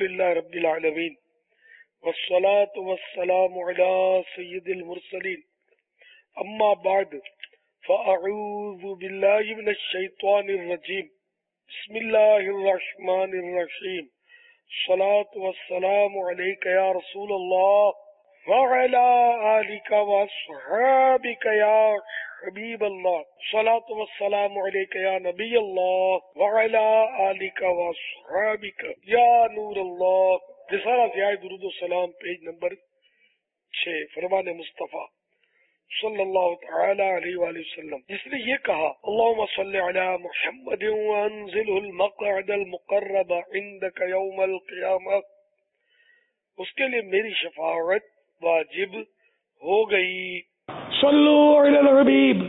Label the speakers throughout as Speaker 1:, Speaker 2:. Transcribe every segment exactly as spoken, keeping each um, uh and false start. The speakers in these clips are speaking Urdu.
Speaker 1: للہ رب العالمین والصلاة والسلام علی سید المرسلین اما بعد فاعوذ باللہ من الشیطان الرجیم بسم اللہ الرحمن الرحیم الصلاة والسلام علیک یا رسول اللہ وعلی آلک واصحابک یا حبیب اللہ الصلاة والسلام علیک یا نبی اللہ وعلی آلک واصحابک یا نور اللہ۔ رسالہ ضیاء درود و سلام پیج نمبر چھ، فرمان مصطفیٰ صلی اللہ تعالی علیہ وآلہ وسلم، جس نے یہ کہا اللہم صلی علی محمد وانزلہ المقعد المقرب عندک یوم القیامہ، اس کے لیے میری شفاعت واجب ہو گئی۔ صلو علی الحبیب۔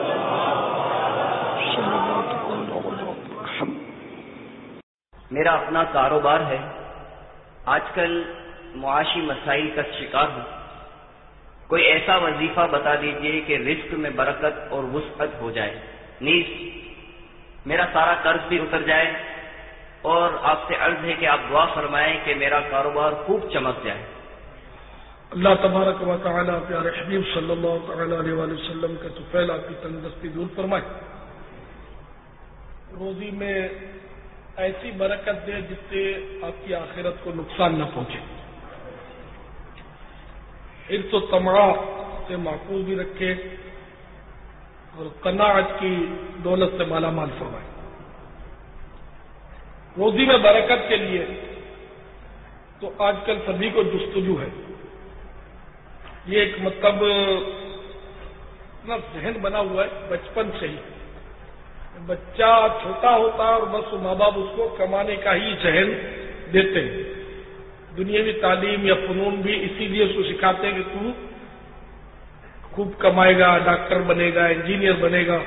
Speaker 2: میرا اپنا کاروبار ہے، آج کل معاشی مسائل کا شکار ہوں، کوئی ایسا وظیفہ بتا دیجئے کہ رزق میں برکت اور وسعت ہو جائے، نیز میرا سارا قرض بھی اتر جائے، اور آپ سے عرض ہے کہ آپ دعا فرمائیں کہ میرا کاروبار خوب چمک جائے۔
Speaker 1: اللہ تبارک و تعالی پیارے حبیب صلی اللہ تعالی علیہ وآلہ وسلم کا طفیل آپ کی تندرستی دور فرمائے، روزی میں ایسی برکت دے جس سے آپ کی آخرت کو نقصان نہ پہنچے، حرص و طمع سے محفوظ بھی رکھے، اور قناعت کی دولت سے مالا مال فرمائے۔ روزی میں برکت کے لیے تو آج کل سبھی کو جستجو ہے، یہ ایک مطلب اتنا ذہن بنا ہوا ہے بچپن سے ہی، بچہ چھوٹا ہوتا ہے اور بس ماں باپ اس کو کمانے کا ہی ذہن دیتے ہیں، دنیاوی تعلیم یا فنون بھی اسی لیے اس کو سکھاتے ہیں کہ تو خوب کمائے گا، ڈاکٹر بنے گا، انجینئر بنے گا،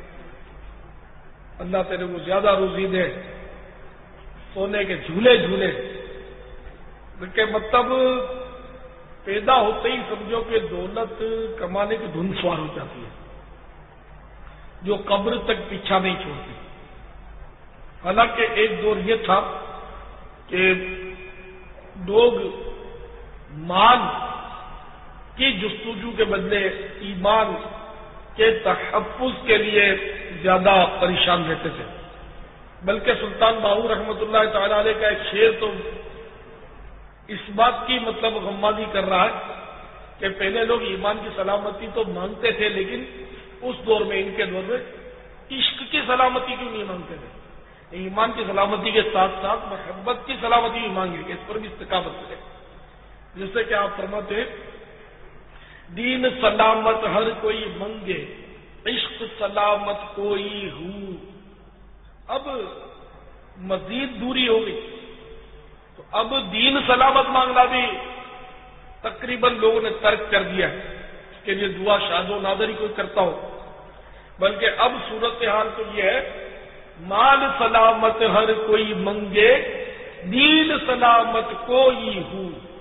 Speaker 1: اللہ تیرے کو زیادہ روزی دے، سونے کے جھولے جھولے، کہ مطلب پیدا ہوتے ہی سمجھو کہ دولت کمانے کی دھن سوار ہو جاتی ہے جو قبر تک پیچھا نہیں چھوڑتی۔ حالانکہ ایک دور یہ تھا کہ لوگ مال کی جستجو کے بدلے ایمان کے تحفظ کے لیے زیادہ پریشان رہتے تھے، بلکہ سلطان باہو رحمۃ اللہ تعالی علیہ کا ایک شعر تو اس بات کی مطلب غمازی کر رہا ہے کہ پہلے لوگ ایمان کی سلامتی تو مانگتے تھے، لیکن اس دور میں، ان کے دور میں، عشق کی سلامتی کیوں نہیں مانگتے تھے؟ ایمان کی سلامتی کے ساتھ ساتھ محبت کی سلامتی بھی مانگے کہ اس پر بھی استقامت کرے، جس سے کہ آپ فرماتے ہیں دین سلامت ہر کوئی منگے، عشق سلامت کوئی ہو۔ اب مزید دوری ہو گئی تو اب دین سلامت مانگنا بھی تقریباً لوگوں نے ترک کر دیا ہے، اس کے لیے دعا شاد و نادر ہی کوئی کرتا ہو، بلکہ اب صورتحال تو یہ ہے مال سلامت ہر کوئی منگے، دین سلامت کوئی ہو۔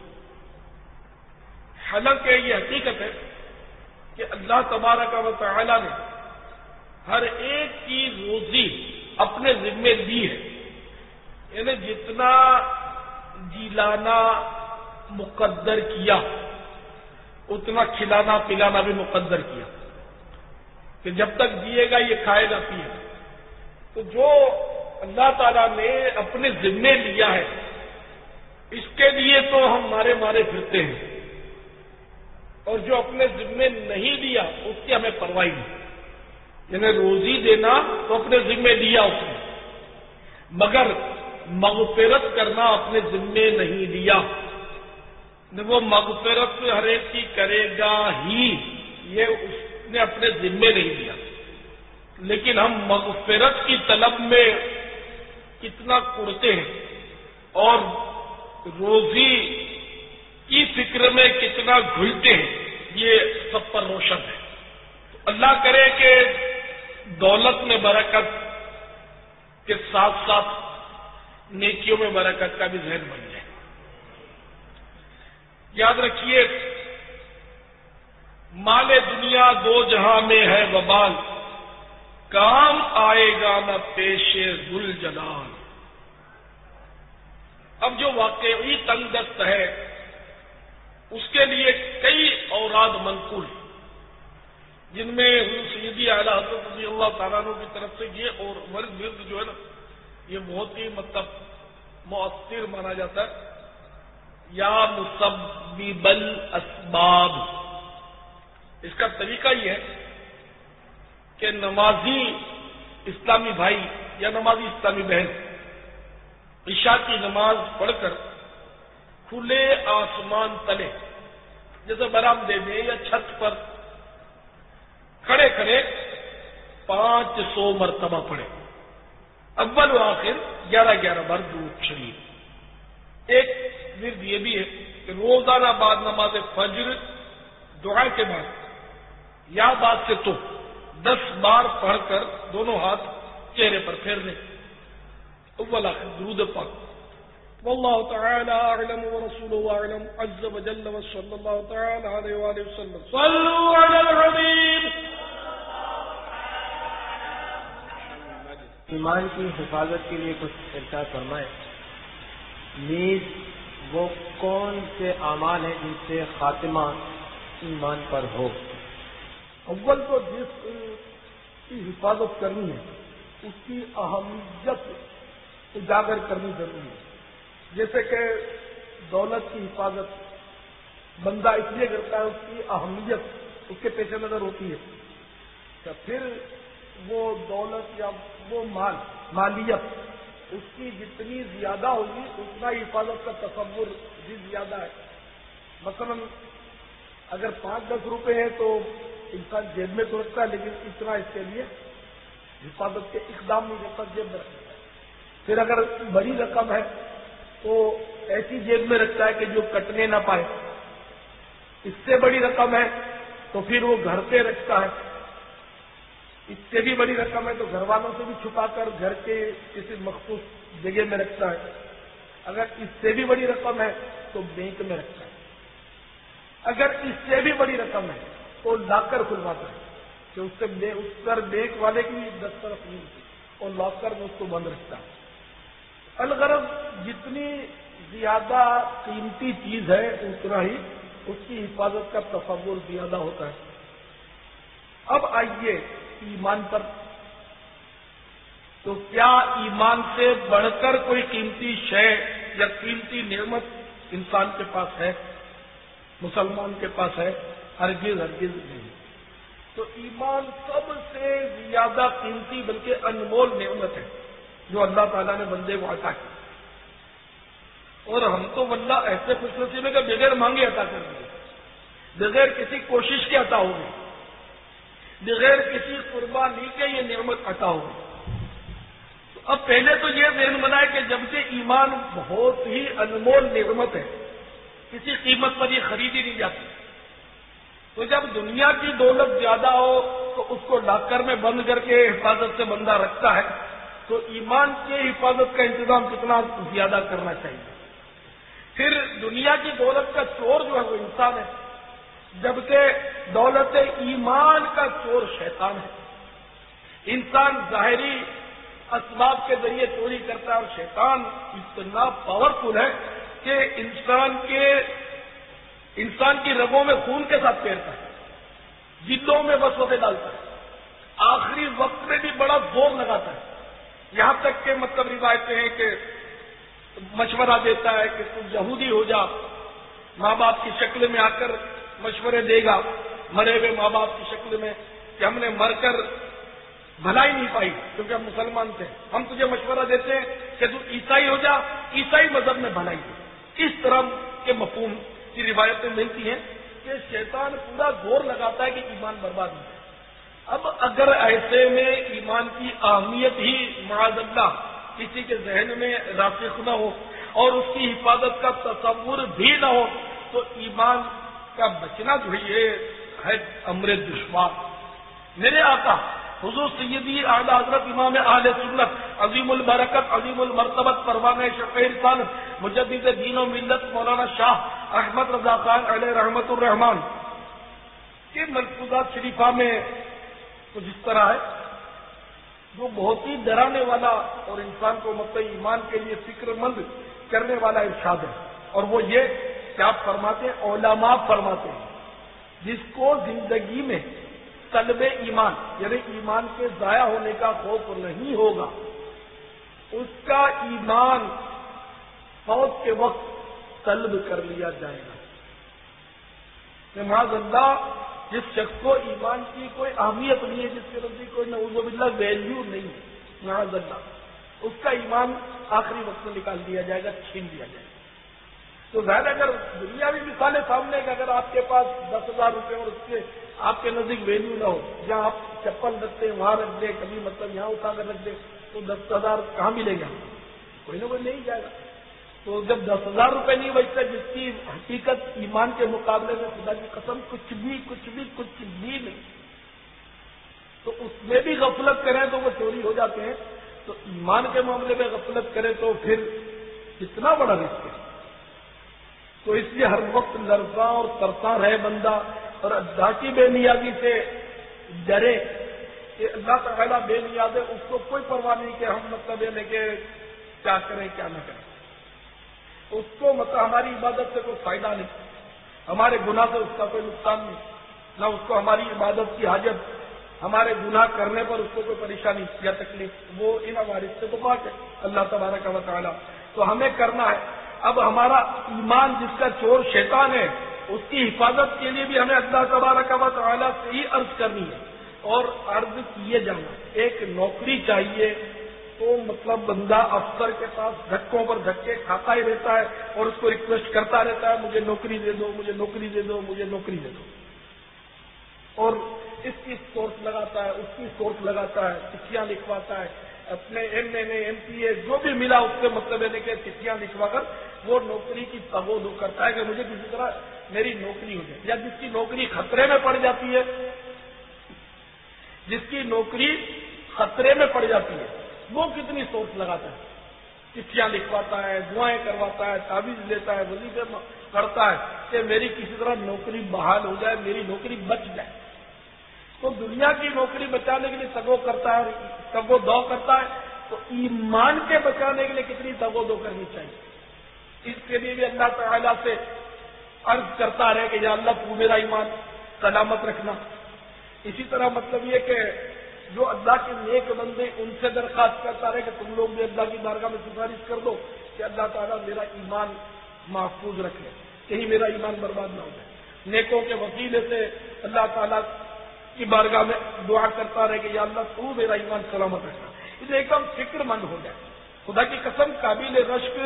Speaker 1: حالانکہ یہ حقیقت ہے کہ اللہ تبارک و تعالی نے ہر ایک کی روزی اپنے ذمے دی ہے، یعنی جتنا جلانا مقدر کیا اتنا کھلانا پلانا بھی مقدر کیا، کہ جب تک دیے گا یہ کھائے گا پیے گا۔ تو جو اللہ تعالیٰ نے اپنے ذمے لیا ہے اس کے لیے تو ہم مارے مارے پھرتے ہیں، اور جو اپنے ذمے نہیں لیا اس کی ہمیں پرواہ نہیں، یعنی روزی دینا تو اپنے ذمے لیا اس نے، مگر مغفرت کرنا اپنے ذمے نہیں لیا۔ وہ مغفرت ہر ایک کی کرے گا ہی، یہ اس نے اپنے ذمے نہیں لیا، لیکن ہم مغفرت کی طلب میں کتنا کڑتے ہیں اور روزی کی فکر میں کتنا گھلتے ہیں، یہ سب پر روشن ہے۔ تو اللہ کرے کہ دولت میں برکت کے ساتھ ساتھ نیکیوں میں برکت کا بھی ذہن بن جائے۔ یاد رکھیے مال دنیا دو جہاں میں ہے وبال، کام آئے گا نہ پیش ذوالجلال۔ اب جو واقعی تنگ دست ہے اس کے لیے کئی اوراد منقول ہیں، جن میں حضور سیدی اعلی حضرت رضی اللہ تعالیٰ عنہ کی طرف سے یہ اور ورد ورد جو ہے نا یہ بہت ہی مطلب مؤثر مانا جاتا ہے. یا مسبب الاسباب، اس کا طریقہ یہ ہے کہ نمازی اسلامی بھائی یا نمازی اسلامی بہن عشاء کی نماز پڑھ کر کھلے آسمان تلے جیسے برآمدے میں یا چھت پر کھڑے کھڑے پانچ سو مرتبہ پڑھے، اول و آخر گیارہ گیارہ بار درود شریف. ایک ورد یہ بھی ہے کہ روزانہ بعد نماز فجر دعا کے بعد یا بعد سے تو دس بار پڑھ کر دونوں ہاتھ چہرے پر پھیر لیں. اول آخر درود پاک. واللہ تعالی اعلم ورسولہ اعلم عز وجل وصلی اللہ تعالی علیہ وآلہ وسلم. صلوا علی الحبیب.
Speaker 3: ایمان کی حفاظت کے لیے کچھ ارشاد فرمائیں. نیز وہ کون سے اعمال ہیں جن سے خاتمہ ایمان پر ہو؟
Speaker 1: اول تو جس کی حفاظت کرنی ہے اس کی اہمیت اجاگر کرنی ضروری ہے. جیسے کہ دولت کی حفاظت بندہ اس لیے کرتا ہے اس کی اہمیت اس کے پیش نظر ہوتی ہے، کہ پھر وہ دولت یا وہ مال مالیت اس کی جتنی زیادہ ہوگی اتنا ہی حفاظت کا تصور بھی زیادہ ہے. مثلا اگر پانچ دس روپے ہیں تو انسان جیب میں تو رکھتا ہے لیکن اتنا اس کے لیے حفاظت کے اقدام نہیں کرتا، جیب میں رکھتا ہے. پھر اگر بڑی رقم ہے تو ایسی جیب میں رکھتا ہے کہ جو کٹنے نہ پائے. اس سے بڑی رقم ہے تو پھر وہ گھر پہ رکھتا ہے. اس سے بھی بڑی رقم ہے تو گھر والوں سے بھی چھپا کر گھر کے کسی مخصوص جگہ میں رکھتا ہے. اگر اس سے بھی بڑی رقم ہے تو بینک میں رکھتا ہے. اگر اس سے بھی بڑی رقم ہے تو لاکر کھلواتا ہے کہ اس سے اس پر بینک والے کی دستخط نہیں ہوتی اور لاکر میں اس کو بند رکھتا ہے. الغرض جتنی زیادہ قیمتی چیز ہے اتنا ہی اس کی حفاظت کا تصور زیادہ ہوتا ہے. اب آئیے ایمان پر. تو کیا ایمان سے بڑھ کر کوئی قیمتی شے یا قیمتی نعمت انسان کے پاس ہے، مسلمان کے پاس ہے؟ ہرگز ہرگز نہیں. تو ایمان سب سے زیادہ قیمتی بلکہ انمول نعمت ہے جو اللہ تعالیٰ نے بندے کو عطا کی. اور ہم تو واللہ ایسے خوش نصیب ہیں کہ بغیر مانگے عطا کر دیے، بغیر کسی کوشش کے عطا ہو گئی، بغیر کسی قربانی کے یہ نعمت عطا ہو گئی. تو اب پہلے تو یہ ذہن بنائے کہ جب سے ایمان بہت ہی انمول نعمت ہے، کسی قیمت پر یہ خریدی نہیں جاتی. تو جب دنیا کی دولت زیادہ ہو تو اس کو لاکر میں بند کر کے حفاظت سے بندہ رکھتا ہے، تو ایمان کی حفاظت کا انتظام کتنا زیادہ کرنا چاہیے. پھر دنیا کی دولت کا چور جو ہے وہ انسان ہے، جبکہ دولت ایمان کا چور شیطان ہے. انسان ظاہری اسباب کے ذریعے چوری کرتا ہے اور شیطان اتنا پاورفل ہے کہ انسان کے انسان کی رگوں میں خون کے ساتھ پھیرتا ہے، دلوں میں وسوسے ڈالتا ہے، آخری وقت میں بھی بڑا زور لگاتا ہے. یہاں تک کہ مطلب روایتیں ہیں کہ مشورہ دیتا ہے کہ تم یہودی ہو جا، ماں باپ کی شکل میں آ کر مشورے دے گا مرے ہوئے ماں باپ کی شکل میں کہ ہم نے مر کر بھلائی نہیں پائی کیونکہ ہم مسلمان تھے، ہم تجھے مشورہ دیتے ہیں کہ تو عیسائی ہو جا، عیسائی مذہب میں بھلائی ہے. اس طرح کے مفہوم کی روایتیں ملتی ہیں کہ شیطان پورا زور لگاتا ہے کہ ایمان برباد نہیں ہے. اب اگر ایسے میں ایمان کی اہمیت ہی معاذ اللہ کسی کے ذہن میں راسخ نہ ہو اور اس کی حفاظت کا تصور بھی نہ ہو تو ایمان کا بچنا جو ہے امر دشوار. میرے آقا حضور سیدی اعلی حضرت امام اہل سنت عظیم البرکت عظیم المرتبت پروانہ شفیع رسالت مجدد دین و ملت مولانا شاہ احمد رضا خان علیہ رحمت الرحمان کے ملفوظات شریفہ میں کچھ اس طرح ہے جو بہت ہی ڈرانے والا اور انسان کو مطلب ایمان کے لیے فکر مند کرنے والا ارشاد ہے، اور وہ یہ کہ آپ فرماتے ہیں، علماء فرماتے ہیں جس کو زندگی میں طلب ایمان یعنی ایمان کے ضائع ہونے کا خوف نہیں ہوگا، اس کا ایمان موت کے وقت طلب کر لیا جائے گا۔ معاذ اللہ جس شخص کو ایمان کی کوئی اہمیت نہیں ہے، جس کے نزدیک کوئی نعوذ باللہ ویلیو نہیں ہے، معاذ اللہ اس کا ایمان آخری وقت میں نکال دیا جائے گا، چھین دیا جائے گا۔ تو ظاہر اگر دنیاوی مثالیں سامنے کہ اگر آپ کے پاس دس ہزار روپے اور اس کے آپ کے نزدیک ویلیو نہ ہو، جہاں آپ چپل رکھتے ہیں وہاں رکھ دیں، کبھی مطلب یہاں اٹھا کر رکھ دیں، تو دس ہزار کہاں ملے گا؟ کوئی نہ کوئی نہیں جائے گا۔ تو جب دس ہزار روپے نہیں بچتا، جس کی حقیقت ایمان کے مقابلے میں خدا کی قسم کچھ بھی کچھ بھی کچھ بھی نہیں، تو اس میں بھی غفلت کریں تو وہ چوری ہو جاتے ہیں، تو ایمان کے معاملے میں غفلت کریں تو پھر کتنا بڑا رسک ہے۔ تو اس لیے ہر وقت لرزاں اور ترساں رہے بندہ، اور اللہ کی بے نیازی سے ڈرے کہ اللہ تعالیٰ بے نیاز ہے، اس کو کوئی پرواہ نہیں کہ ہم مطلب یہ کہ کیا کریں کیا نہ کریں، اس کو مطلب ہماری عبادت سے کوئی فائدہ نہیں، ہمارے گناہ سے اس کا کوئی نقصان نہیں، نہ اس کو ہماری عبادت کی حاجت، ہمارے گناہ کرنے پر اس کو کوئی پریشانی یا تکلیف، وہ ان عوارض سے تو پاک ہے اللہ تبارک و تعالیٰ۔ تو ہمیں کرنا ہے، اب ہمارا ایمان جس کا چور شیطان ہے، اس کی حفاظت کے لیے بھی ہمیں اللہ تبارک و تعالیٰ سے ہی عرض کرنی ہے، اور عرض کیے جانا۔ ایک نوکری چاہیے تو مطلب بندہ افسر کے پاس دھکوں پر دھکے کھاتا ہی رہتا ہے اور اس کو ریکویسٹ کرتا رہتا ہے، مجھے نوکری دے دو، مجھے نوکری دے دو، مجھے نوکری دے دو، اور اس کی سورس لگاتا ہے، اس کی سورس لگاتا ہے، چٹھیاں لکھواتا ہے، اپنے M N A M P A جو بھی ملا اس سے مطلب ہے کہ چٹھیاں لکھوا کر وہ نوکری کی تغو کرتا ہے کہ مجھے کسی طرح میری نوکری ہو جائے، یا جس کی نوکری خطرے میں پڑ جاتی ہے، جس کی نوکری خطرے میں پڑ جاتی ہے وہ کتنی سورس لگاتا ہے، چٹھیاں لکھواتا ہے، دعائیں کرواتا ہے، تعویذ لیتا ہے، وظیفے کرتا ہے کہ میری کسی طرح نوکری بحال ہو جائے، میری نوکری بچ جائے۔ تو دنیا کی نوکری بچانے کے لیے تگو کرتا ہے، تگو دو کرتا ہے، تو ایمان کے بچانے کے لیے کتنی تگو دو کرنی چاہیے۔ اس کے لیے بھی اللہ تعالیٰ سے عرض کرتا رہے کہ یا اللہ تو میرا ایمان سلامت رکھنا۔ اسی طرح مطلب یہ کہ جو اللہ کے نیک بندے ان سے درخواست کرتا رہے کہ تم لوگ بھی اللہ کی بارگاہ میں سفارش کر دو کہ اللہ تعالیٰ میرا ایمان محفوظ رکھے، کہیں میرا ایمان برباد نہ ہو جائے۔ نیکوں کے وسیلے سے اللہ تعالیٰ کی بارگاہ میں دعا کرتا رہے کہ یا اللہ تو میرا ایمان سلامت رکھنا، اسے ایک دم فکر مند ہو جائے۔ خدا کی قسم قابل رشک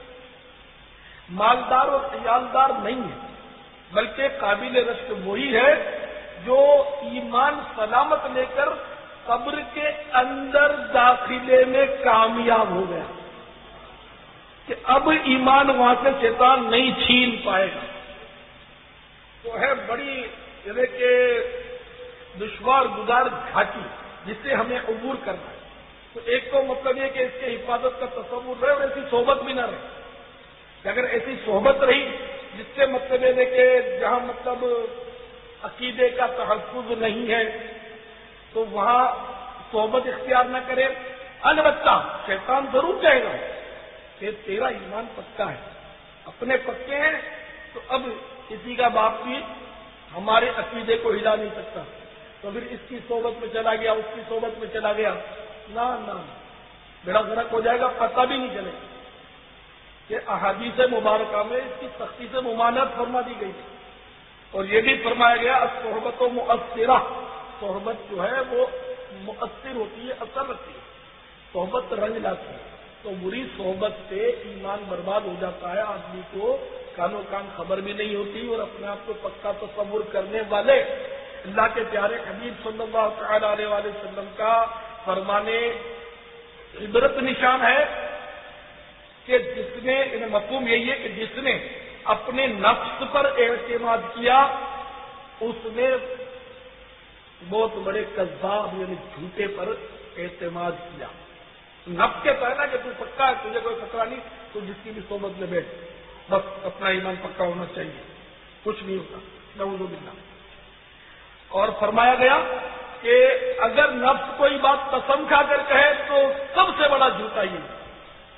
Speaker 1: مالدار اور خیالدار نہیں ہے، بلکہ قابل رشک وہی ہے جو ایمان سلامت لے کر قبر کے اندر داخلے میں کامیاب ہو گیا کہ اب ایمان وہاں سے شیطان نہیں چھین پائے گا۔ تو ہے بڑی یعنی کہ دشوار گزار گھاٹی جس سے ہمیں عبور کرنا ہے۔ تو ایک تو مطلب یہ کہ اس کے حفاظت کا تصور رہے اور ایسی صحبت بھی نہ رہے، کہ اگر ایسی صحبت رہی جس سے مطلب یہ کہ جہاں مطلب عقیدے کا تحفظ نہیں ہے تو وہاں صحبت اختیار نہ کرے۔ البتہ شیطان ضرور کہے گا کہ تیرا ایمان پکا ہے، اپنے پکے ہیں تو اب کسی کا باپ بھی ہمارے عقیدے کو ہلا نہیں سکتا، تو پھر اس کی صحبت میں چلا گیا، اس کی صحبت میں چلا گیا، نہ نہ بیڑا غرق ہو جائے گا، پتہ بھی نہیں چلے کہ احادیث مبارکہ میں اس کی سختی سے ممانعت فرما دی گئی تھی، اور یہ بھی فرمایا گیا الصحبت مؤثرہ، صحبت جو ہے وہ مؤثر ہوتی ہے، اثر رکھتی ہے، صحبت رنگ لاتی ہے۔ تو بری صحبت سے ایمان برباد ہو جاتا ہے، آدمی کو کانوں کان خبر بھی نہیں ہوتی، اور اپنے آپ کو پکا تصور کرنے والے اللہ کے پیارے حبیب صلی اللہ تعالی علیہ وآلہ وسلم کا فرمانے عبرت نشان ہے کہ جس نے مفہوم یہی ہے کہ جس نے اپنے نفس پر اعتماد کیا اس نے بہت بڑے کذاب یعنی جھوٹے پر اعتماد کیا۔ نفس کے پہنا کہ تو پکا ہے، تجھے کوئی خطرہ نہیں، تو جس کی بھی صحبت میں بیٹھ، بس اپنا ایمان پکا ہونا چاہیے، کچھ نہیں ہوتا، نعوذ باللہ۔ اور فرمایا گیا کہ اگر نفس کوئی بات قسم کھا کر کہے تو سب سے بڑا جھوٹا یہ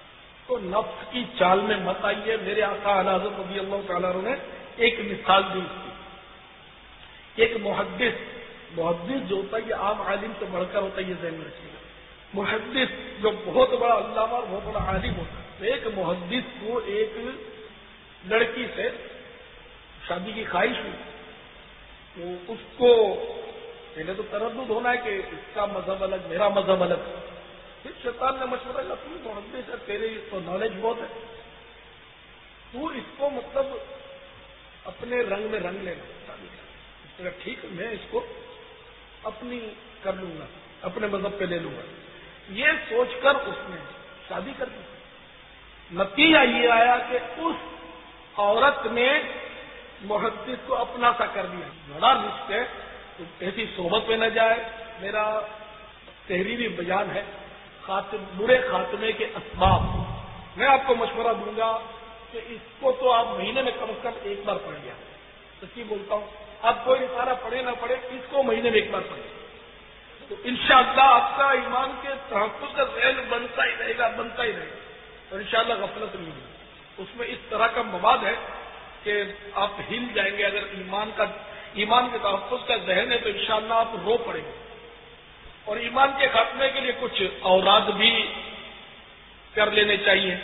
Speaker 1: تو نفس کی چال میں مت آئیے. میرے آقا اعلی حضرت رضی اللہ تعالیٰ عنہ نے ایک مثال دی اس کی. ایک محدث محدث جو ہوتا ہے یہ عام عالم سے بڑھ کر ہوتا ہے, یہ ذہن میں رکھیے گا. محدث جو بہت بڑا علامہ اور بہت بڑا عالم ہوتا ہے, تو ایک محدث کو ایک لڑکی سے شادی کی خواہش ہوئی. تو اس کو پہلے تو تردد ہونا ہے کہ اس کا مذہب الگ, میرا مذہب الگ. پھر شیطان نے مشورہ کیا, تم محدث ہے, تیرے تو نالج بہت ہے, تو اس کو مطلب اپنے رنگ میں رنگ لینا شادی کا. ٹھیک ہے, میں اس کو اپنی کر لوں گا, اپنے مذہب پہ لے لوں گا. یہ سوچ کر اس نے شادی کر دی. نتیجہ یہ آیا کہ اس عورت نے محدث کو اپنا سا کر دیا. بڑا رشک ہے, تو ایسی صحبت میں نہ جائے. میرا تحریری بیان ہے خاتم برے خاتمے کے اسباب. میں آپ کو مشورہ دوں گا کہ اس کو تو آپ مہینے میں کم از کم ایک بار پڑھ لیا. سچی بولتا ہوں, آپ کوئی سارا پڑھے نہ پڑھے, اس کو مہینے میں ایک بار پڑھے, تو انشاءاللہ آپ کا ایمان کے تحفظ کا ذہن بنتا ہی رہے گا بنتا ہی رہے گا اور انشاءاللہ غفلت نہیں ہوگی. اس میں اس طرح کا مواد ہے کہ آپ ہل جائیں گے. اگر ایمان کا ایمان کے تحفظ کا ذہن ہے تو انشاءاللہ آپ رو پڑیں گے. اور ایمان کے خاتمے کے لیے کچھ اوراد بھی کر لینے چاہیے.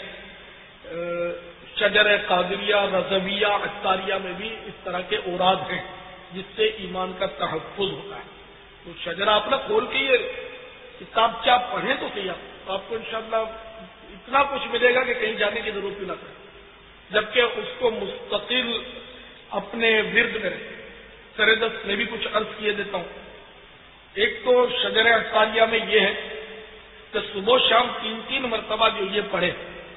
Speaker 1: شجر قادریہ, رضویہ, عطاریہ میں بھی اس طرح کے اوراد ہیں جس سے ایمان کا تحفظ ہوتا ہے. تو شجرہ آپ نے کھول کے یہ کتاب چاپ پڑھیں تو صحیح, آپ آپ کو انشاءاللہ اتنا کچھ ملے گا کہ کہیں جانے کی ضرورت بھی نہ پڑے, جبکہ اس کو مستقل اپنے ورد میں رہے. سردست میں بھی کچھ عرض کیے دیتا ہوں. ایک تو شجر عطاریہ میں یہ ہے کہ صبح و شام تین تین مرتبہ جو یہ پڑھے,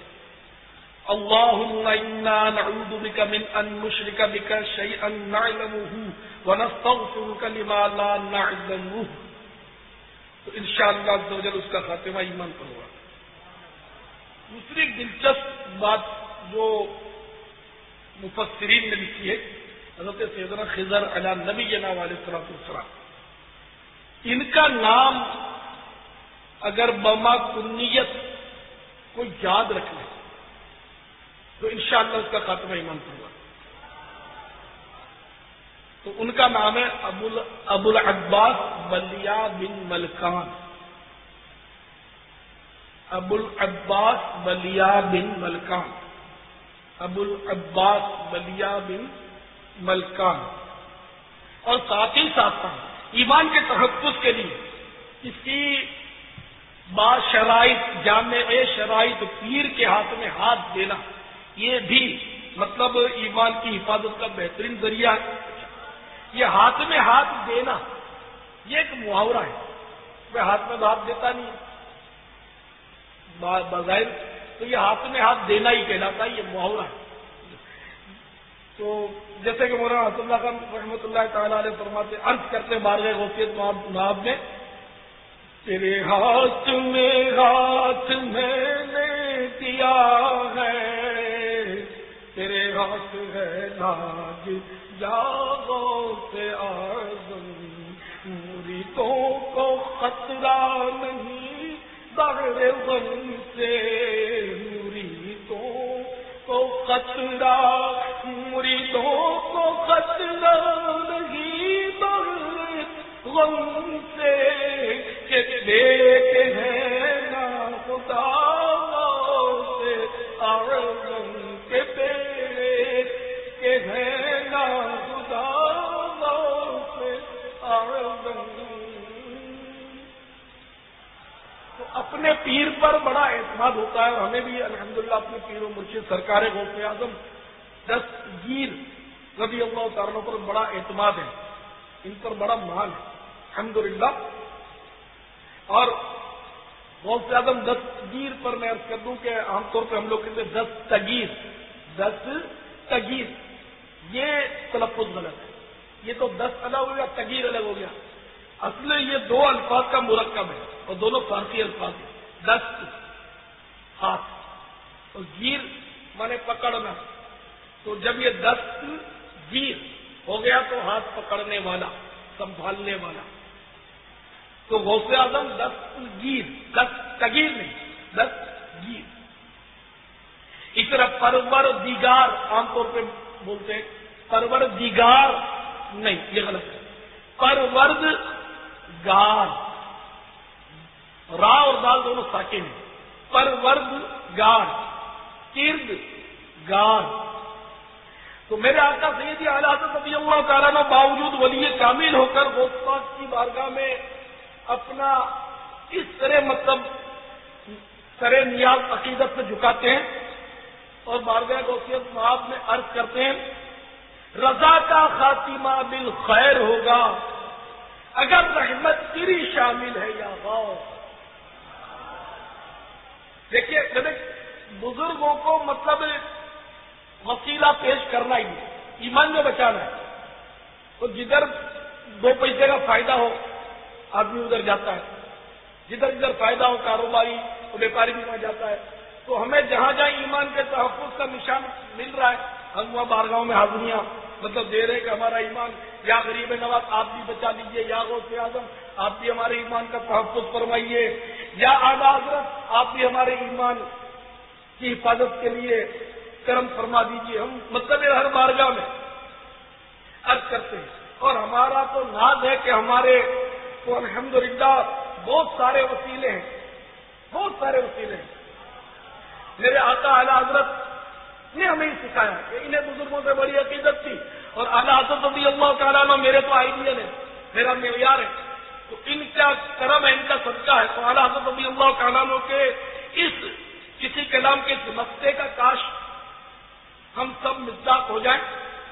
Speaker 1: اللہم انا نعوذ بک من ان نشرک بک شیئا نعلمہ ونستغفرک لما لا نعلمہ. تو انشاءاللہ عز و جل اس کا خاتمہ ایمان پر ہوگا. دوسری دلچسپ بات جو مفسرین نے لکھی ہے, حضرت سیدنا خضر علی نبینا علیہ الصلوۃ والسلام, ان کا نام اگر بما کنیت کو یاد رکھ لے تو انشاءاللہ اس کا خاتمہ ایمان پر ہوگا. تو ان کا نام ہے ابو ابو العباس بلیا بن ملکان. ابو العباس بلیا بن ملکان ابو العباس بلیا بن ملکان. اور ساتھ ہی ساتھ ایمان کے تحفظ کے لیے اس کی بعض شرائط, جامع شرائط پیر کے ہاتھ میں ہاتھ دینا, یہ بھی مطلب ایمان کی حفاظت کا بہترین ذریعہ ہے. یہ ہاتھ میں ہاتھ دینا یہ ایک محاورہ ہے. میں ہاتھ میں ہاتھ دیتا نہیں بظاہر, تو یہ ہاتھ میں ہاتھ دینا ہی کہلاتا ہے, یہ محاورہ ہے. تو جیسے کہ مولانا حسن اللہ خان رحمۃ اللہ تعالیٰ علیہ فرماتے, عرض کرتے بارگاہ غوثیت ناب میں, تیرے ہاتھ میں ہاتھ میں نے دیا ہے, تیرے ہاتھ ہے لاج جاگو سے اعظم, مریدوں کو خطرہ نہیں بغیر غم سے, مریدوں کو خطرہ مریدوں کو خطرہ نہیں بغیر غم سے, کہ دیتے ہیں نا خدا سے اعظم کے بیٹے, کہ ہے نا خدا سے اعظم. تو اپنے پیر پر بڑا اعتماد ہوتا ہے, اور ہمیں بھی الحمدللہ اپنے پیر و مرشد سرکار غوث اعظم دستگیر رضی اللہ تعالیٰ پر بڑا اعتماد ہے, ان پر بڑا مان ہے الحمدللہ. اور غوث اعظم دستگیر پر میں عرض کر دوں کہ عام طور پہ ہم لوگ کہتے ہیں دستگیر, دستگیر, یہ تلفظ غلط ہے. یہ تو دست الگ ہو گیا, تگیر الگ ہو گیا. اصل یہ دو الفاظ کا مرکب ہے اور دونوں فارسی الفاظ ہیں. دست ہاتھ اور گیر مانے پکڑنا. تو جب یہ دست گیر ہو گیا تو ہاتھ پکڑنے والا, سنبھالنے والا. تو غوث اعظم دست گیر, دست تگیر نہیں, دست گیر. اس طرح پروردگار عام طور پہ بولتے ہیں، پروردگار نہیں، یہ غلط ہے، پروردگار، را اور دال دونوں ساکن ہیں، پروردگار، کردگار۔ تو میرے آقا سیدی اعلی حضرت رضی اللہ تعالیٰ عنہ باوجود ولی کامل ہو کر غوث پاک کی بارگاہ میں اپنا اس طرح مطلب سر نیاز عقیدت سے جھکاتے ہیں اور بارگاہ غوثیت معاب میں عرض کرتے ہیں، رضا کا خاتمہ بالخیر ہوگا اگر رحمت تیری شامل ہے یا غوث۔ دیکھیے بزرگوں کو مطلب وسیلہ پیش کرنا ہی نہیں، ایمان میں بچانا ہے۔ تو جدھر دو پیسے کا فائدہ ہو آدمی ادھر جاتا ہے، جدھر جدھر فائدہ ہو کاروباری ویپاری بھی وہاں جاتا ہے۔ تو ہمیں جہاں جہاں ایمان کے تحفظ کا نشان مل رہا ہے ہم وہاں بارگاہوں میں حاضریاں مطلب دے رہے کہ ہمارا ایمان، یا غریب نواز آپ بھی بچا لیجئے، یا غوث اعظم آپ بھی ہمارے ایمان کا تحفظ فرمائیے، یا اعلیٰ حضرت آپ بھی ہمارے ایمان کی حفاظت کے لیے کرم فرما دیجیے۔ ہم مطلب ہر بارگاہ میں عرض کرتے ہیں، اور ہمارا تو ناز ہے کہ ہمارے تو الحمدللہ بہت سارے وسیلے ہیں، بہت سارے وسیلے ہیں۔ میرے آقا اعلیٰ حضرت نے ہمیں سکھایا کہ انہیں بزرگوں سے بڑی عقیدت تھی، اور اعلیٰ حضرت رضی اللہ تعالیٰ عنہ میرے تو آئیڈیل ہے، میرا معیار ہے، تو ان کا کرم ہے، ان کا صدقہ ہے۔ تو اعلیٰ حضرت رضی اللہ تعالیٰ عنہ کے اس کسی کلام کے اس نقطے کا کاش ہم سب مصداق ہو جائیں۔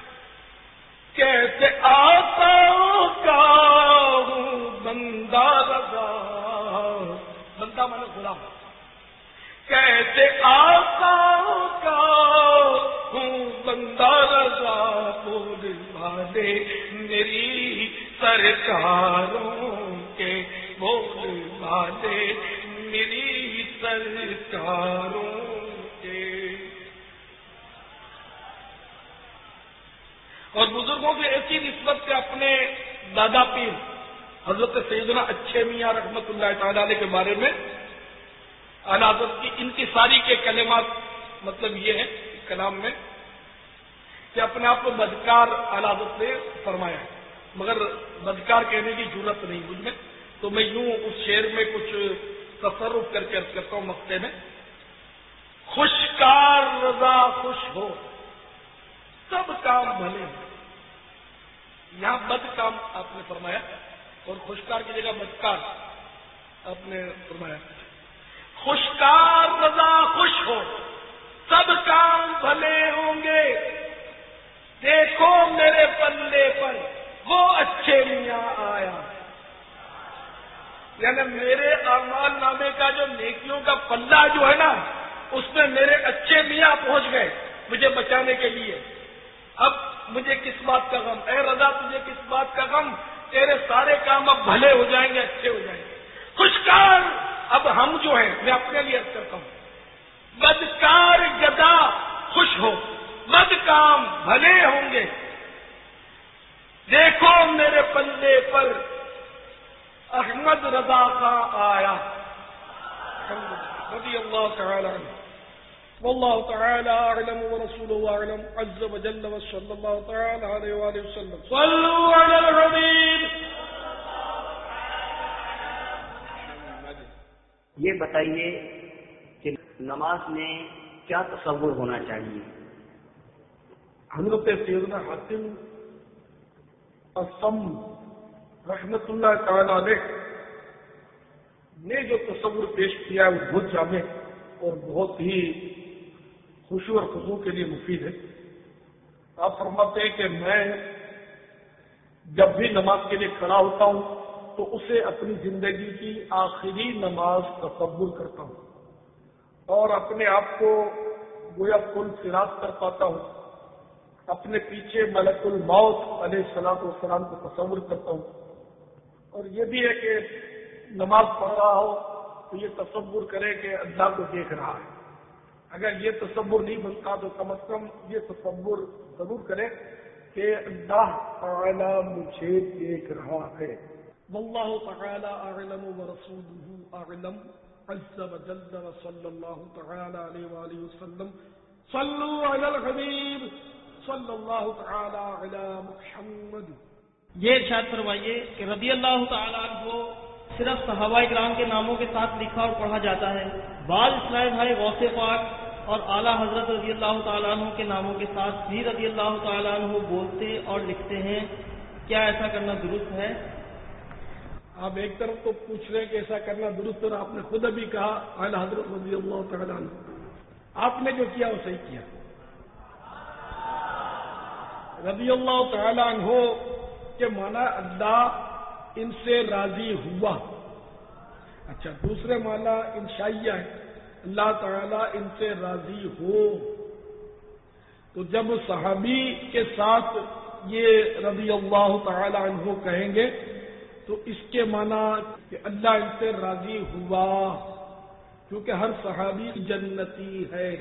Speaker 1: کیسے آقا کا ہوں بندہ رضا، بندہ مانے غلام، کیسے آقا کا ہوں بندہ رضا، بول والے میری سرکاروں کے، بول والے میری سرکاروں کے۔ اور بزرگوں کی ایسی نسبت کے اپنے دادا پیر حضرت سیدنا اچھے میاں رحمت اللہ تعالی علیہ کے بارے میں اعلیٰ حضرت کی انتصاری کے کلمات مطلب یہ ہے کلام میں کہ اپنے آپ کو بدکار اعلیٰ حضرت نے فرمایا ہے، مگر بدکار کہنے کی ضرورت نہیں مجھ میں، تو میں یوں اس شعر میں کچھ تصرف کر کے عرض کرتا ہوں مقطع میں۔ خوشکار رضا خوش ہو سب کام بھلے ہیں، یہاں بد کام آپ نے فرمایا اور خوشکار کی جگہ بدکار آپ نے فرمایا۔ خوشکار رضا خوش ہو سب کام بھلے ہوں گے، دیکھو میرے پلے پر وہ اچھے میاں آیا۔ یعنی میرے اعمال نامے کا جو نیکیوں کا پلہ جو ہے نا اس میں میرے اچھے میاں پہنچ گئے مجھے بچانے کے لیے۔ اب مجھے کس بات کا غم، اے رضا تجھے کس بات کا غم، تیرے سارے کام اب بھلے ہو جائیں گے، اچھے ہو جائیں گے۔ خوشکار اب ہم جو ہیں، میں اپنے لیے عرض کرتا ہوں، بدکار گدا خوش ہو بد کام بھلے ہوں گے، دیکھو میرے پلے پر احمد رضا کا آیا رضی اللہ تعالی عنہ۔ واللہ تعالی اعلم ورسولہ اعلم عز وجل وصلی اللہ تعالی علیہ وآلہ وسلم۔ صلوا علی الحبیب۔
Speaker 2: یہ بتائیے کہ نماز میں کیا تصور ہونا چاہیے؟
Speaker 1: حضرت سیدنا حاتم الصم رحمت اللہ تعالی علیہ نے جو تصور پیش کیا ہے وہ بہت جامع اور بہت ہی خوشی اور خضوع کے لیے مفید ہے۔ آپ فرماتے ہیں کہ میں جب بھی نماز کے لیے کھڑا ہوتا ہوں تو اسے اپنی زندگی کی آخری نماز تصور کرتا ہوں اور اپنے آپ کو گویا پل صراط کر پاتا ہوں، اپنے پیچھے ملک الموت علیہ الصلوۃ والسلام کو تصور کرتا ہوں، اور یہ بھی ہے کہ نماز پڑھ رہا ہو تو یہ تصور کرے کہ اللہ کو دیکھ رہا ہے۔ اگر یہ تصور نہیں بنتا تو کم از کم یہ تصور ضرور کرے کہ اللہ تعالی مجھے دیکھ رہا ہے۔ واللہ تعالی اعلم ورسولہ اعلم عز وجل وصلی اللہ تعالی علیہ وآلہ وسلم۔ صلو علی الحبیب صلی اللہ تعالی علی محمد.
Speaker 4: یہ ارشاد فرمائیے کہ رضی اللہ تعالیٰ عنہ صرف صحابہ کرام کے ناموں کے ساتھ لکھا اور پڑھا جاتا ہے. بعض اسلامی بھائی غوث پاک اور اعلیٰ حضرت رضی اللہ تعالیٰ عنہ کے ناموں کے ساتھ بھی رضی اللہ تعالیٰ عنہ بولتے اور لکھتے ہیں. کیا ایسا کرنا درست ہے؟
Speaker 1: آپ ایک طرف تو پوچھ رہے ہیں کہ ایسا کرنا درست، اور آپ نے خود ابھی کہا اعلیٰ حضرت رضی اللہ تعالیٰ عنہ. آپ نے جو کیا وہ صحیح کیا. رضی اللہ تعالیٰ عنہ کے معنی اللہ ان سے راضی ہوا. اچھا، دوسرے معنی انشائیہ ہے، اللہ تعالیٰ ان سے راضی ہو. تو جب صحابی کے ساتھ یہ رضی اللہ تعالیٰ عنہ کہیں گے تو اس کے معنی کہ اللہ ان سے راضی ہوا، کیونکہ ہر صحابی جنتی ہے.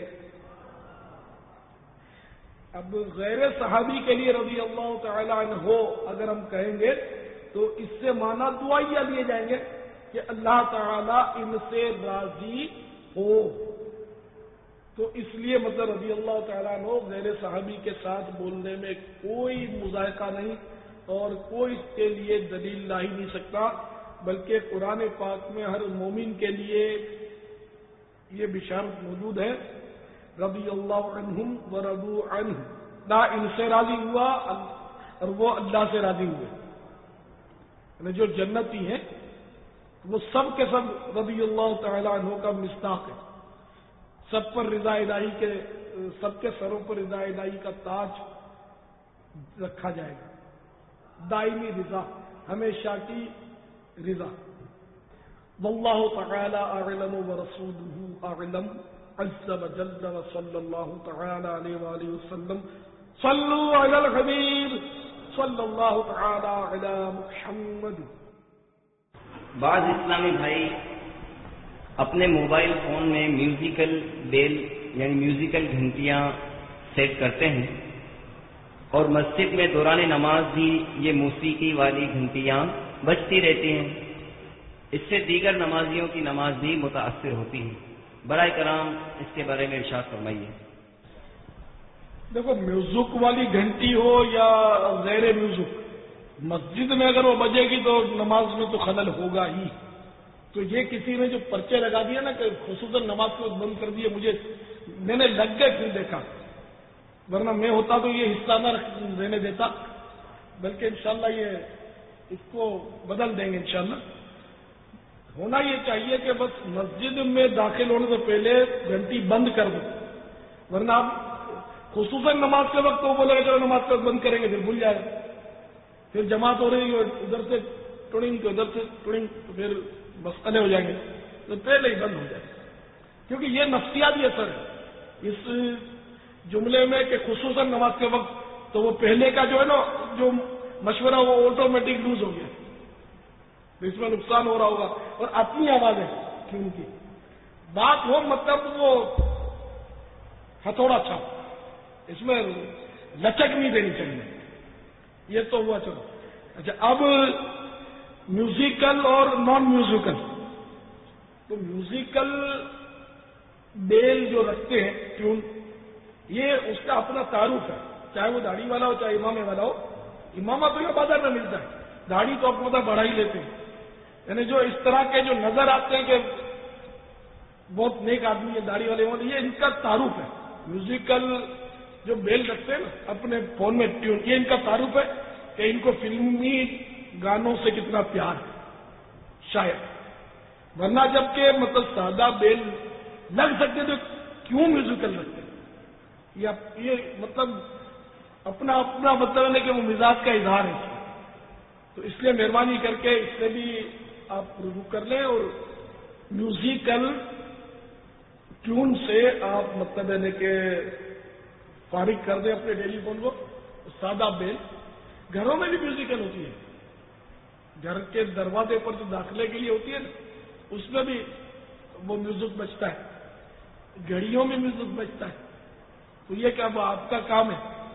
Speaker 1: اب غیر صحابی کے لیے رضی اللہ تعالیٰ عنہ اگر ہم کہیں گے تو اس سے معنی دعائیہ لیے جائیں گے کہ اللہ تعالیٰ ان سے راضی ہو. تو اس لیے مطلب رضی اللہ تعالیٰ عنہ غیر صحابی کے ساتھ بولنے میں کوئی مذائقہ نہیں اور کوئی اس کے لیے دلیل لا ہی نہیں سکتا، بلکہ قرآن پاک میں ہر مومن کے لیے یہ بشارت موجود ہے، رضی اللہ عنہم ورضوا عنہ. اللہ ان سے راضی ہوا اور وہ اللہ سے راضی ہوئے. یعنی جو جنتی ہیں وہ سب کے سب رضی اللہ تعالی عنہ کا مصداق ہے. سب پر رضا الہی کے سب کے سروں پر رضا الہی کا تاج رکھا جائے گا. دائمی رضا، ہمیشہ کی رضا. واللہ تعالی اعلم ورسولہ اعلم عز وجل وصلی اللہ تعالی علیہ وآلہ وسلم. صلو علی الحبیب صلی اللہ تعالی علی محمد.
Speaker 2: بعض اسلامی بھائی اپنے موبائل فون میں میوزیکل بیل یعنی میوزیکل گھنٹیاں سیٹ کرتے ہیں اور مسجد میں دوران نماز بھی یہ موسیقی والی گھنٹیاں بجتی رہتی ہیں. اس سے دیگر نمازیوں کی نماز بھی متاثر ہوتی ہے. برائے کرام اس کے بارے میں ارشاد فرمائیے.
Speaker 1: دیکھو، میوزک والی گھنٹی ہو یا غیر میوزک، مسجد میں اگر وہ بجے گی تو نماز میں تو خلل ہوگا ہی. تو یہ کسی نے جو پرچے لگا دیا نا کہ خصوصاً نماز کو بند کر دیے، مجھے میں نے لگ گئے پھر دیکھا، ورنہ میں ہوتا تو یہ حصہ نہ رہنے دیتا، بلکہ انشاءاللہ یہ اس کو بدل دیں گے انشاءاللہ. ہونا یہ چاہیے کہ بس مسجد میں داخل ہونے سے پہلے گھنٹی بند کر دو، ورنہ آپ خصوصاً نماز کے وقت وہ بولے گا چلو نماز کے وقت بند کریں گے، پھر بھول جائے گا. پھر جماعت ہو رہی ہے ادھر سے ٹڑنگ تو ادھر سے ٹڑنگ، تو پھر مسئلے ہو جائیں گے. تو پہلے ہی بند ہو جائے گا، کیونکہ یہ نفسیاتی اثر ہے اس جملے میں کہ خصوصاً نماز کے وقت. تو وہ پہلے کا جو ہے نا جو مشورہ وہ آٹومیٹک لوز ہو گیا، اس میں نقصان ہو رہا ہوگا. اور اپنی آواز ہے کہ ان کی بات ہو مطلب وہ ہتھوڑا چھاپ، اس میں لچک نہیں دینی چاہیے. یہ تو ہوا. چلو اچھا، اب میوزیکل اور نان میوزیکل. تو میوزیکل بیل جو رکھتے ہیں ٹیون، یہ اس کا اپنا تعارف ہے، چاہے وہ داڑھی والا ہو چاہے امامے والا ہو. امامہ تو یہ بازار میں ملتا ہے، داڑھی تو آپ مطلب بڑھا ہی لیتے ہیں. یعنی جو اس طرح کے جو نظر آتے ہیں کہ بہت نیک آدمی ہے داڑھی والے والے، یہ ان کا تعارف ہے. میوزیکل جو بیل رکھتے ہیں نا اپنے فون میں ٹیون، یہ ان کا تعارف ہے کہ ان کو فلمی گانوں سے کتنا پیار ہے شاید. ورنہ جب کہ مطلب سادہ بیل لگ سکتے تو کیوں میوزیکل رکھتے ہیں؟ یہ مطلب اپنا اپنا مطلب ہے کہ وہ مزاج کا اظہار ہے. تو اس لیے مہربانی کر کے اس سے بھی آپ رجوع کر لیں اور میوزیکل ٹیون سے آپ مطلب ہے کہ فارغ کر دیں اپنے ٹیلی فون کو. سادہ بیل گھروں میں بھی میوزیکل ہوتی ہے، گھر کے دروازے پر جو داخلے کے لیے ہوتی ہے نا اس میں بھی وہ میوزک بجتا ہے، گھڑیوں میں میوزک بجتا ہے. تو یہ کیا آپ کا کام ہے،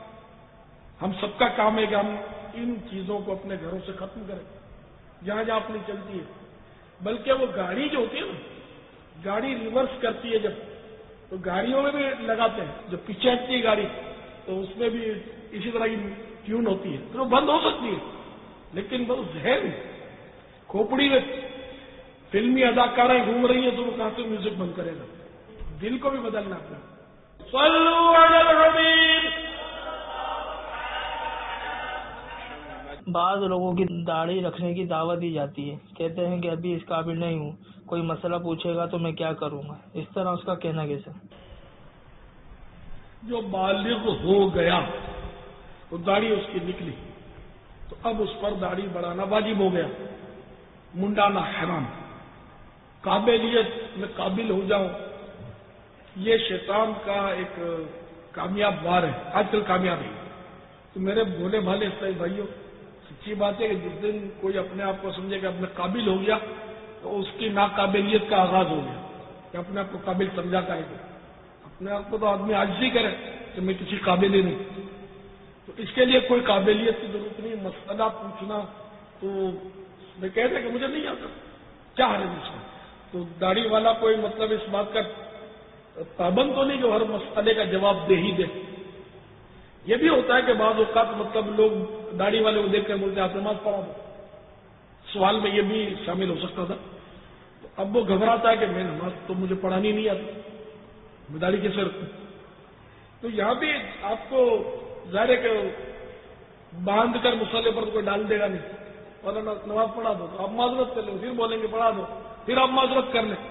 Speaker 1: ہم سب کا کام ہے کہ ہم ان چیزوں کو اپنے گھروں سے ختم کریں جہاں جہاں اپنی چلتی ہے. بلکہ وہ گاڑی جو ہوتی ہے نا، گاڑی ریورس کرتی ہے جب، تو تو گاڑیوں میں بھی لگاتے ہیں، جو پیچھے ہٹتی ہے گاڑی تو اس میں بھی اسی طرح کی ٹیون ہوتی ہے، تو وہ بند ہو سکتی ہے، لیکن وہ ذہن کھوپڑی میں فلمی اداکاریں گھوم رہی ہیں تو وہ کہاں سے میوزک بند کرے گا؟ دل کو بھی بدلنا اپنا. صلو علی الحبیب.
Speaker 5: بعض لوگوں کی داڑھی رکھنے کی دعوت دی جاتی ہے، کہتے ہیں کہ ابھی اس قابل نہیں ہوں، کوئی مسئلہ پوچھے گا تو میں کیا کروں گا، اس طرح اس کا کہنا کیسے؟
Speaker 1: جو بالغ ہو گیا تو داڑھی اس کی نکلی تو اب اس پر داڑھی بڑھانا واجب ہو گیا، منڈانا حرام. قابلیت میں قابل ہو جاؤں یہ شیطان کا ایک کامیاب وار ہے، آج کل کامیاب ہے. تو میرے بھولے بھالے اسلائی بھائیوں، سچی بات ہے کہ جس دن کوئی اپنے آپ کو سمجھے کہ اپنے قابل ہو گیا تو اس کی ناقابلیت کا آغاز ہو گیا کہ اپنے آپ کو قابل سمجھا کا ہے. اپنے آپ کو تو آدمی عاجزی کرے کہ میں کسی قابل ہی نہیں. تو اس کے لیے کوئی قابلیت کی ضرورت نہیں. مسئلہ پوچھنا تو میں کہتے کہ مجھے نہیں آتا، کیا ہے اس میں؟ تو داڑھی والا کوئی مطلب اس بات کا پابند تو نہیں کہ ہر مسئلے کا جواب دے ہی دے. یہ بھی ہوتا ہے کہ بعض اوقات مطلب لوگ داڑھی والے کو دیکھ کر بولتے ہیں آپ نماز پڑھا دو. سوال میں یہ بھی شامل ہو سکتا تھا. تو اب وہ گھبراتا ہے کہ میں نماز تو مجھے پڑھانی نہیں آتی، میں داڑھی کیسے رکھوں؟ تو یہاں بھی آپ کو ظاہر ہے کہ باندھ کر مسئلے پر کوئی ڈال دے گا نہیں، اور نماز پڑھا دو تو آپ معذرت کر لیں، پھر بولیں گے پڑھا دو، پھر آپ معذرت کر لیں.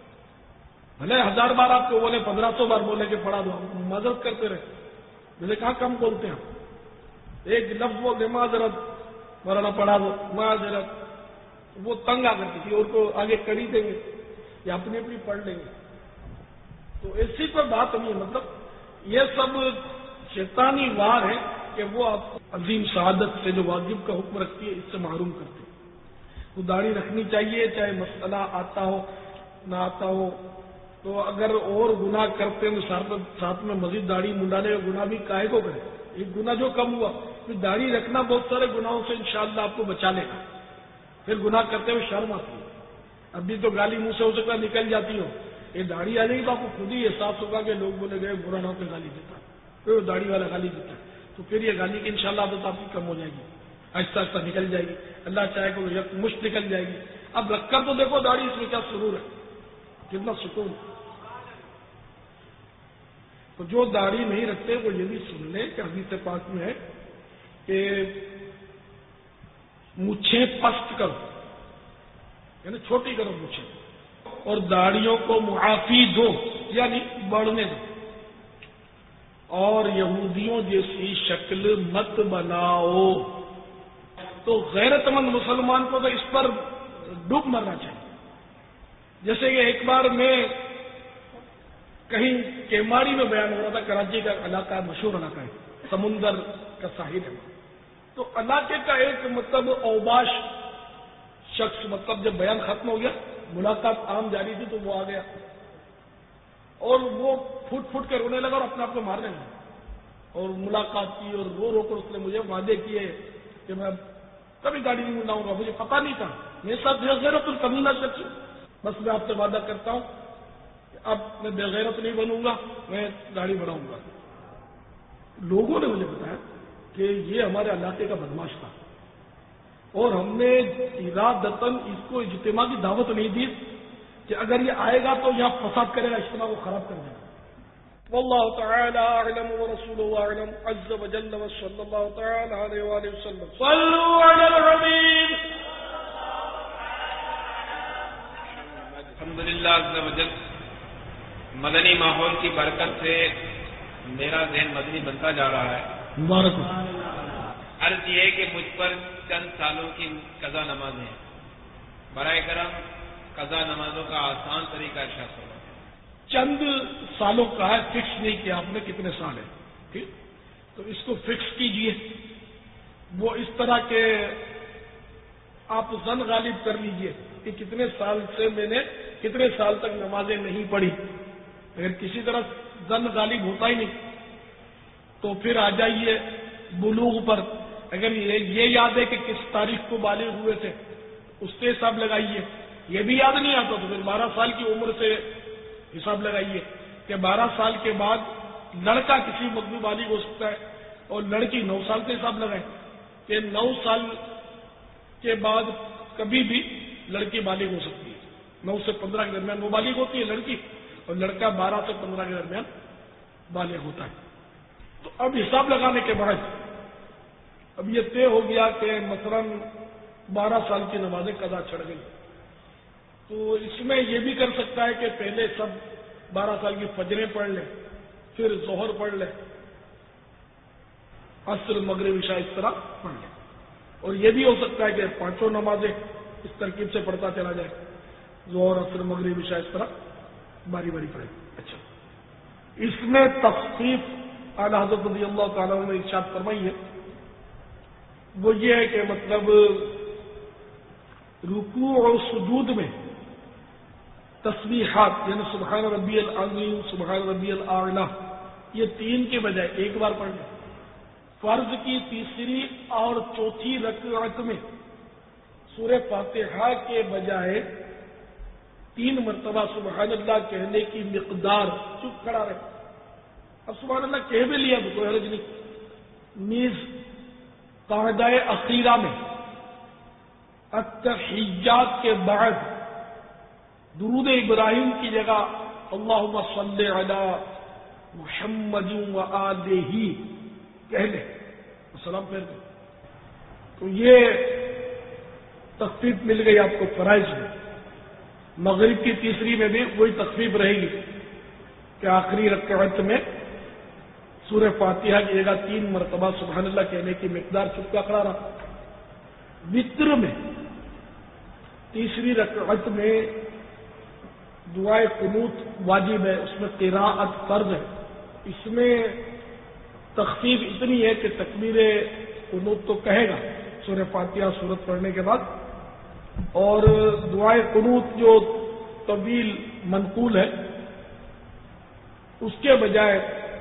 Speaker 1: بھلے ہزار بار آپ کو بولے، پندرہ سو بار بولے کہ پڑھا دو، معذرت کرتے رہے. مجھے کہاں کم بولتے ہیں، ایک لفظ بول دے معذرت، مولانا پڑھا دو معذرت، وہ تنگ آ کر کسی اور کو آگے کر ہی دیں گے یا اپنی اپنی پڑھ لیں گے. تو اسی پر بات نہیں ہے. مطلب یہ سب شیطانی وار ہے کہ وہ آپ کو عظیم سعادت سے جو واجب کا حکم رکھتی ہے اس سے محروم کرتے. تو داڑھی رکھنی چاہیے چاہے مسئلہ آتا ہو نہ آتا ہو. تو اگر اور گناہ کرتے ہیں تو ساتھ میں مزید داڑھی منڈانے کا گناہ بھی کاہے کو کرے؟ ایک گناہ جو کم ہوا، پھر داڑھی رکھنا بہت سارے گناہوں سے انشاءاللہ آپ کو بچا لے گا. پھر گناہ کرتے ہوئے شرم آتی ہے. ابھی تو گالی منہ سے ہو سکتا نکل جاتی ہو، یہ داڑھی آ جائے گی تو آپ کو خود ہی احساس ہوگا کہ لوگ بولے گئے برا نہ ہو کے گالی دیتا ہے، پھر داڑھی والا گالی دیتا ہے. تو پھر یہ گالی کی انشاءاللہ عادت آپ کی کم ہو جائے گی، آہستہ آہستہ نکل جائے گی. اللہ چاہے کہ یک مشت نکل جائے گی. اب رکھ کر تو دیکھو داڑھی، اس میں کیا سرور ہے، کتنا سکون. تو جو داڑھی نہیں رکھتے وہ یہ بھی سن لیں کہ حدیث پاک میں ہے کہ مچھیں پست کرو، یعنی چھوٹی کرو مچھیں، اور داڑھیوں کو معافی دو یعنی بڑھنے دو، اور یہودیوں جیسی شکل مت بناؤ. تو غیرت مند مسلمان کو تو اس پر ڈوب مرنا چاہیے. جیسے کہ ایک بار میں کہیں کیماری میں بیان ہو رہا تھا، کراچی کا علاقہ مشہور علاقہ ہے، سمندر کا ساحل ہے. تو علاقے کا ایک مطلب اوباش شخص، مطلب جب بیان ختم ہو گیا ملاقات عام جاری تھی تو وہ آ گیا اور وہ پھٹ پھٹ کے رونے لگا اور اپنے آپ کو مارنے لگا. اور ملاقات کی اور رو رو کر اس نے مجھے وعدے کیے کہ میں کبھی گاڑی نہیں منڈاؤں گا. مجھے پتا نہیں تھا، میرے ساتھ غیرت القمینا شخص. بس میں آپ سے وعدہ کرتا ہوں کہ اب میں بے غیرت نہیں بنوں گا، میں گاڑی بڑھاؤں گا. لوگوں نے مجھے بتایا کہ یہ ہمارے علاقے کا بدماش تھا اور ہم نے ارادتاً اس کو اجتماع کی دعوت نہیں دی کہ اگر یہ آئے گا تو یہاں فساد کرے گا، اجتماع کو خراب کر دے گا. واللہ تعالی اعلم ورسولہ اعلم عز وجل وصلی اللہ تعالی علیہ وآلہ وسلم. صلوا علی الحبیب.
Speaker 6: الحمدللہ عز وجل مدنی ماحول کی برکت سے میرا ذہن مدنی بنتا جا رہا ہے.
Speaker 1: مبارک.
Speaker 6: عرض یہ ہے کہ مجھ پر چند سالوں کی قضا نمازیں ہیں. برائے کرم قضا نمازوں کا آسان طریقہ ارشاد ہوگا.
Speaker 1: چند سالوں کا ہے، فکس نہیں کیا آپ نے کتنے سال ہے، ٹھیک؟ تو اس کو فکس کیجئے. وہ اس طرح کے آپ زن غالب کر لیجئے کہ کتنے سال سے میں نے کتنے سال تک نمازیں نہیں پڑھی. اگر کسی طرح زن غالب ہوتا ہی نہیں تو پھر آ جائیے بلوغ پر. اگر یہ یاد ہے کہ کس تاریخ کو بالغ ہوئے تھے اس سے حساب لگائیے. یہ بھی یاد نہیں آتا تو پھر بارہ سال کی عمر سے حساب لگائیے کہ بارہ سال کے بعد لڑکا کسی مغوی بالغ ہو سکتا ہے اور لڑکی نو سال کا حساب لگائیں کہ نو سال کے بعد کبھی بھی لڑکی بالغ ہو سکتی ہے. نو سے پندرہ کے درمیان وہ بالغ ہوتی ہے لڑکی, اور لڑکا بارہ سے پندرہ کے درمیان بالغ ہوتا ہے. تو اب حساب لگانے کے بعد اب یہ طے ہو گیا کہ مثلاً بارہ سال کی نمازیں قضا چڑھ گئی, تو اس میں یہ بھی کر سکتا ہے کہ پہلے سب بارہ سال کی فجریں پڑھ لیں, پھر ظہر پڑھ لیں, عصر مغرب عشاء اس طرح پڑھ لیں. اور یہ بھی ہو سکتا ہے کہ پانچوں نمازیں اس ترکیب سے پڑھتا چلا جائے, ظہر عصر مغرب عشاء اس طرح باری باری پڑھے. اچھا, اس میں تخفیف اعلیٰ حضرت رضی اللہ تعالیٰ عنہ نے ارشاد فرمائی ہے, وہ یہ ہے کہ مطلب رکوع اور سجود میں تسبیحات یعنی سبحان ربی العظیم, سبحان ربی الاعلیٰ, یہ تین کے بجائے ایک بار پڑھ لیں. فرض کی تیسری اور چوتھی رکعت میں سورہ فاتحہ کے بجائے تین مرتبہ سبحان اللہ کہنے کی مقدار چپ کھڑا رہے. اب سبحان اللہ کہہ بھی لیا تو کوئی حرج نہیں. نیز قاعدہ اخیرہ میں التحیات کے بعد درود ابراہیم کی جگہ اللہم صلی علی محمد و آلہ کہہ لیں, سلام پھیر دیں. تو یہ تخفیف مل گئی آپ کو فرائض میں. مغرب کی تیسری میں بھی وہی تخفیف رہے گی کہ آخری رکعت میں سورہ فاتحہ کی جگہ تین مرتبہ سبحان اللہ کہنے کی مقدار چپکا کھڑا رہا. وتر میں تیسری رکعت میں دعائے قنوت واجب ہے, اس میں قراءت فرض ہے. اس میں تخفیف اتنی ہے کہ تکبیر قنوت تو کہے گا سورہ فاتحہ سورت پڑھنے کے بعد, اور دعائے قنوت جو طویل منقول ہے اس کے بجائے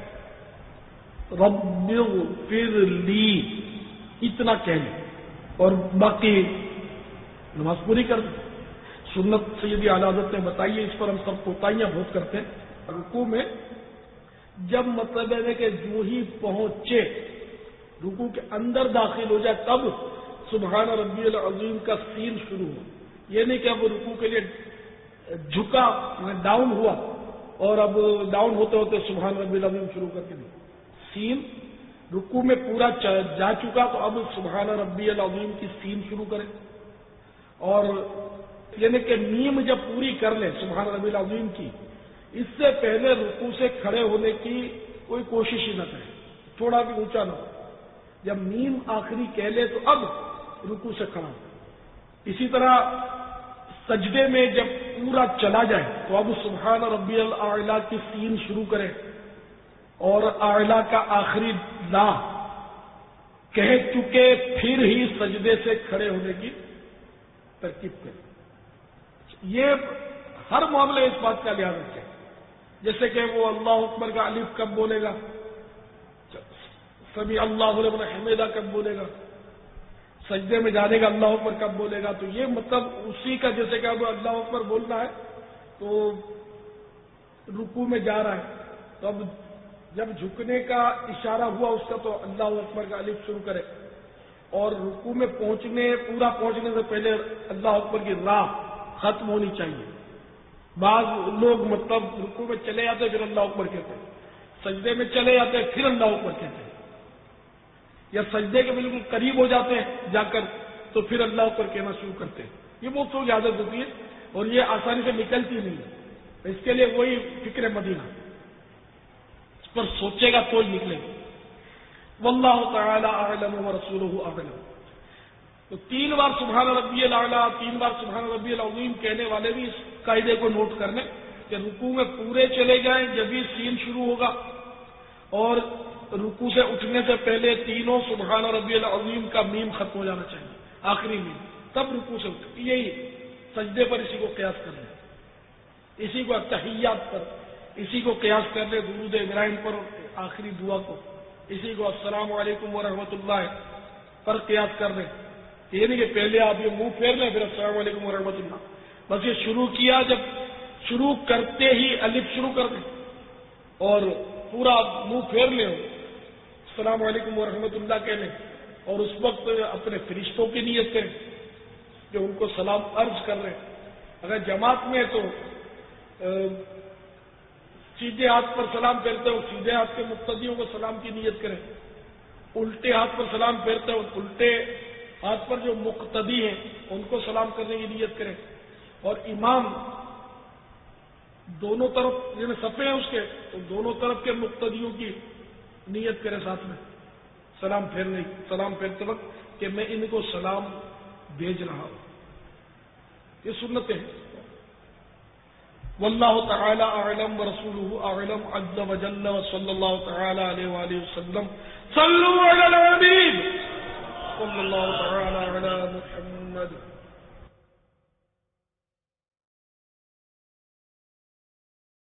Speaker 1: رب اغفر لی اتنا کہہ لیں اور باقی نماز پوری کر دیں. سنت سیدی اعلیٰ حضرت نے بتائی ہے, اس پر ہم سب کوتاہیاں بہت کرتے ہیں. رکوع میں جب مطلب ہے کہ جو ہی پہنچے رکوع کے اندر داخل ہو جائے تب سبحان ربی العظیم کا سین شروع ہو. یہ نہیں کہ اب رکوع کے لیے جھکا ڈاؤن ہوا اور اب ڈاؤن ہوتے ہوتے سبحان ربی العظیم شروع کر کے نہیں. سین رکوع میں پورا جا چکا تو اب سبحان ربی العظیم کی سین شروع کریں, اور یعنی کہ نیم جب پوری کر لیں سبحان ربی العظیم کی, اس سے پہلے رکوع سے کھڑے ہونے کی کوئی کوشش ہی نہ کریں, تھوڑا بھی اونچا نہ ہو. جب نیم آخری کہہ لے تو اب رکوع سے کھڑا ہو. اسی طرح سجدے میں جب پورا چلا جائے تو اب سبحان ربی الاعلیٰ کی سین شروع کریں اور اعلیٰ کا آخری لا کہہ چکے پھر ہی سجدے سے کھڑے ہونے کی ترکیب کریں. یہ ہر معاملے اس بات کا لحاظ رکھیں, جیسے کہ وہ اللہ اکبر کا الف کب بولے گا, سمیع اللہ لمن حمیدہ کب بولے گا, سجدے میں جانے کا اللہ اکبر کب بولے گا. تو یہ مطلب اسی کا جیسے کہ اب اللہ اکبر بولنا ہے تو رکوع میں جا رہا ہے تو اب جب جھکنے کا اشارہ ہوا اس کا تو اللہ اکبر کا الف شروع کرے, اور رکوع میں پہنچنے پورا پہنچنے سے پہلے اللہ اکبر کی راہ ختم ہونی چاہیے. بعض لوگ مطلب رکوع میں چلے جاتے پھر اللہ اکبر کہتے ہیں, سجدے میں چلے جاتے پھر اللہ اکبر کہتے ہیں, یا سجدے کے بالکل قریب ہو جاتے ہیں جا کر تو پھر اللہ اکبر کہنا شروع کرتے ہیں. یہ بہت سو عادت ہوتی ہے اور یہ آسانی سے نکلتی نہیں ہے. اس کے لیے وہی فکر مدینہ, اس پر سوچے گا تو ہی نکلے گا. واللہ تعالی اعلم ورسولہ اعلم. تو تین بار سبحان ربی الاعلیٰ, تین بار سبحان ربی العظیم کہنے والے بھی اس قاعدے کو نوٹ کر لیں کہ رکوع میں پورے چلے جائیں جبھی سین شروع ہوگا, اور رکوع سے اٹھنے سے پہلے تینوں سبحان ربی العظیم کا میم ختم ہو جانا چاہیے, آخری میم, تب رکوع سے اٹھ. یہی سجدے پر اسی کو قیاس کر لیں, اسی کو تحیات پر اسی کو قیاس کر لیں, درود ابراہیم پر آخری دعا کو اسی کو السلام علیکم ورحمۃ اللہ پر قیاس کر لیں. یہ نہیں کہ پہلے آپ یہ منہ پھیر لیں پھر السلام علیکم ورحمۃ اللہ, بس یہ شروع کیا جب شروع کرتے ہی الف شروع کر دیں اور پورا منہ پھیر لیں السلام علیکم ورحمۃ اللہ کہنے، اور اس وقت اپنے فرشتوں کی نیت کریں کہ ان کو سلام عرض کر رہے ہیں۔ اگر جماعت میں تو سیدھے ہاتھ پر سلام پھیرتے ہو سیدھے ہاتھ کے مقتدیوں کو سلام کی نیت کریں، الٹے ہاتھ پر سلام پھیرتے ہو الٹے ہاتھ پر جو مقتدی ہیں ان کو سلام کرنے کی نیت کریں، اور امام دونوں طرف جنہیں صفے ہیں اس کے تو دونوں طرف کے مقتدیوں کی نیت کرے ساتھ میں سلام پھیرنے سلام پھیرتے وقت کہ میں ان کو سلام بھیج رہا ہوں۔ یہ سنتیں ہیں۔ واللہ تعالی اعلم ورسولہ اعلم عز وجل وصلی اللہ تعالی علیہ وآلہ وسلم صلوا علی الحبیب صلی اللہ تعالی علی محمد